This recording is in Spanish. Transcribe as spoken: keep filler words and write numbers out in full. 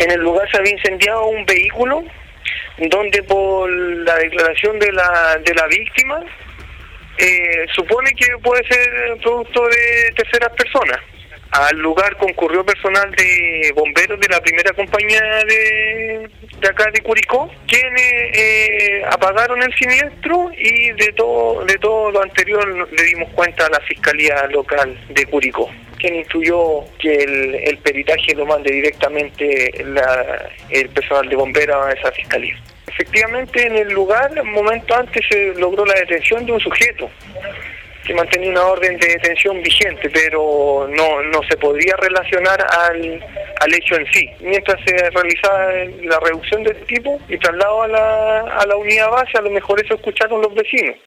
En el lugar se había incendiado un vehículo donde por la declaración de la, de la víctima eh, supone que puede ser producto de terceras personas. Al lugar concurrió personal de bomberos de la primera compañía de, de acá de Curicó, quienes eh, apagaron el siniestro y de todo, de todo lo anterior le dimos cuenta a la Fiscalía Local de Curicó, quien instruyó que el, el peritaje lo mande directamente la, el personal de bomberos a esa fiscalía. Efectivamente, en el lugar, un momento antes se logró la detención de un sujeto que mantenía una orden de detención vigente, pero no, no se podría relacionar al, al hecho en sí. Mientras se realizaba la reducción del tipo y traslado a la, a la unidad base, a lo mejor eso escucharon los vecinos.